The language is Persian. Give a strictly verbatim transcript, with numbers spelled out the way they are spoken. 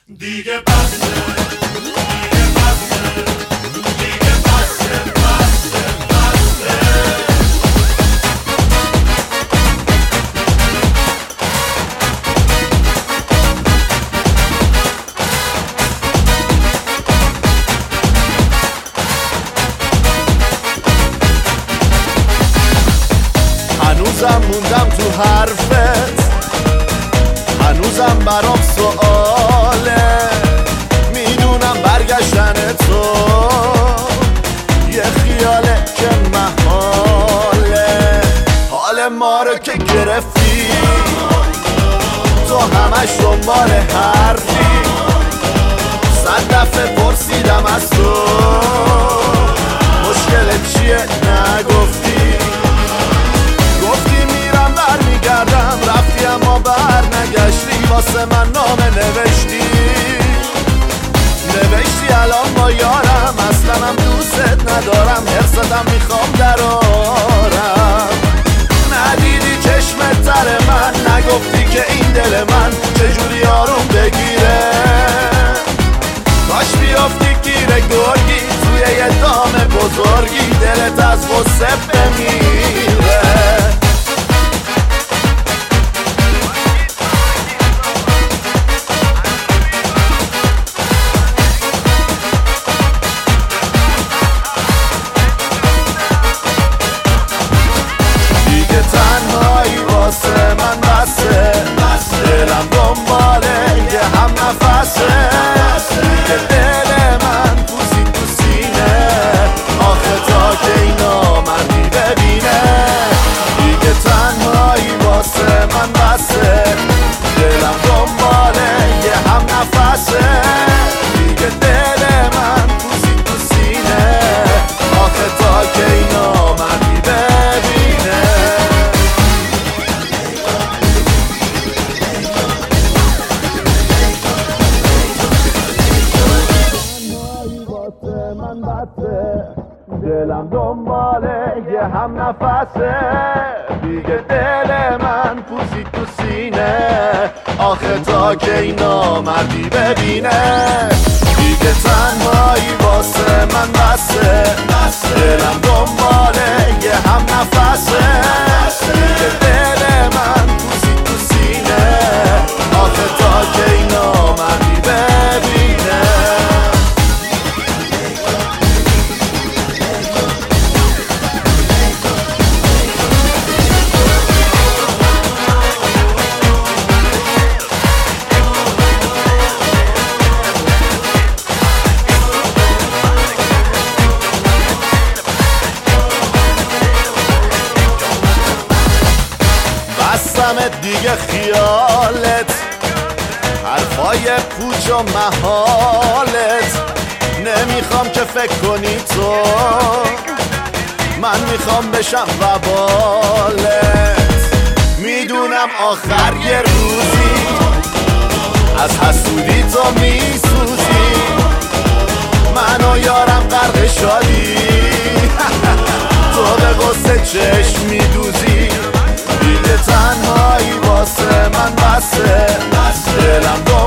دیگه بسه دیگه بسه دیگه بسه بسه بسه. هنوزم موندم تو حرفت، هنوزم برام سؤاله، میدونم برگشتن تو یه خیاله که محاله. حال ما رو که گرفتی تو همش دنبال حرفی، صد دفعه پرسیدم از تو مشکلت چیه نگفتی، گفتی میرم بر میگردم، رفتی اما بر نگشتی، واسه من نامه نوشتی نوشتی الان با یارم، اصلا هم دوست ندارم، حرصتم میخوام درارم. ندیدی چشمت تر من، نگفتی که این دل من چجوری آروم بگیره، کاش بیافتی گیر گرگی توی یه دام بزرگی، دلت از غصه بمیره. تنهایی واسه من بسه، دلم دنباله یه هم نفسه، دیگه دل من پوزید تو سینه، آخه تا که اینا من ببینه. دیگه تنهایی واسه من بسه، دلم دنباله یه هم نفسه، دیگه دل من پوزید تو سینه، آخه تا که اینا من ببینه. من بسه دلم دنباله یه هم نفسه، دیگه دل من پوزید تو سینه، آخه تا که اینا مردی ببینه. دیگه تنهایی واسه من بسه، دلم دنباله یه هم نفسه، دیگه دل من پوزید تو سینه، آخه تا که اینا مردی ببینه. بستمت دیگه خیالت، حرفای پوچ و محالت، نمیخوام که فکر کنی تو، من میخوام بشم وبالت. میدونم آخر یه روزی از حسودی تو میسوزی، من و یارم غرق شادی، تو به غصه چشم میدوزی. دیگه تنهایی واسه من بسه، دلم